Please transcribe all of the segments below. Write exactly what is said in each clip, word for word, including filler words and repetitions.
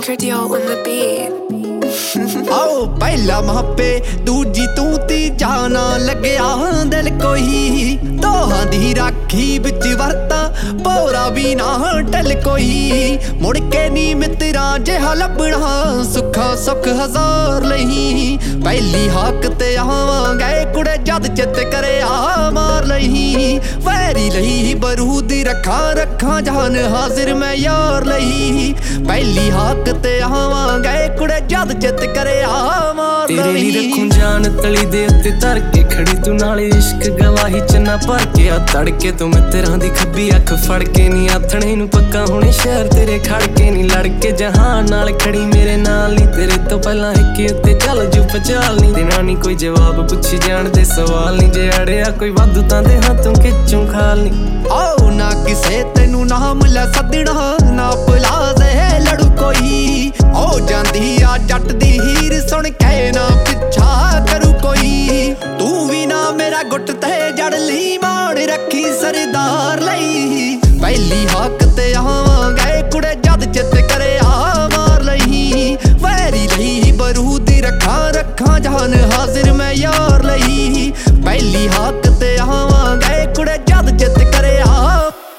Tradio on the beat. आओ पहला मापे दूजी तू तीजा ना लग्या दिल कोई दोहां दी राखी बिच वरता पोरा भी ना टल कोई मुड़ के नी मित्रा जिहा लभना सुखा सुख हजार लही पहली हाक ते आवांगे कुड़े जद चित करे आ मार लही वैरी लही बरूदी रखा रखा जान हाजिर मैं यार लही पहली हाक ते आवांगे कुड़े जद चित करे तेरे ही रखूं जान तली दे उत्ते धर के खड़ी तू नाले इश्क गवाही च ना भर के आ तड़के तू मित्रां दी खब्बी अख फड़ के नी आथणे नूं पक्का हुणे शहर तेरे खड़ के नी लड़ के जहान नाल खड़ी मेरे नाल नी तेरे तो पहला हिक्के उत्ते चल जू पचाल नी देना नी कोई जवाब पुछी जाण दे सवाल नी जे अड़िया कोई वाधू तां दे हाथों खिचूं खाल नी आओ ना किसे तैनूं नाम लै सदना ना पलाजे लड़ू कोई ओ जांदी आ जट दी हीर सुन के ना पिछा करू कोई तू भी ना मेरा गुट ते जड़ ली मान रखी सरदार लई पहली हाक ते आवांगे कुड़े जद चित करे आ मार लही वैरी लही बरूदी रखा रखा जान हाजिर मैं यार लही पहली हाक ते आवांगे कुड़े जद चित करे आ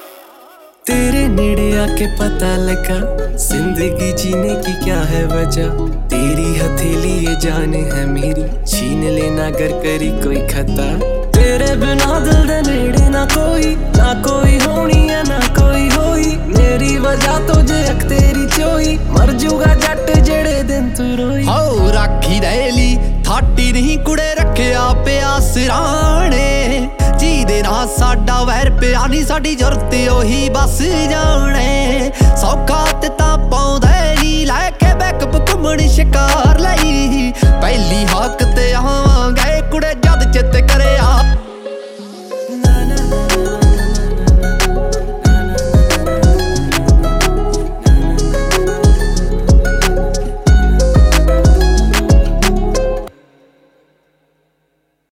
तेरे नेड़े आके पता लगा जिंदगी जीने की क्या है वजह तेरी हथेली ये जान है मेरी छीन लेना अगर करी कोई खता तेरे बिना दिल दे नेड़े ना कोई ना कोई होनी है ना कोई होई मेरी वजह तो जे अख तेरी चोई मर जूगा जट जेड़े दिन तू रोई हो राखी रैली थाटी नहीं कुड़े रखिया पिया सिराने जी दे ना साडा वैर पिया नी साडी जरूरत ओही बस जाने सौखा ते तां पाउंदे नी लैके बैकअप घुम्मण शिकार लई पहली हाक ते आवांगे कुड़े जद चित करे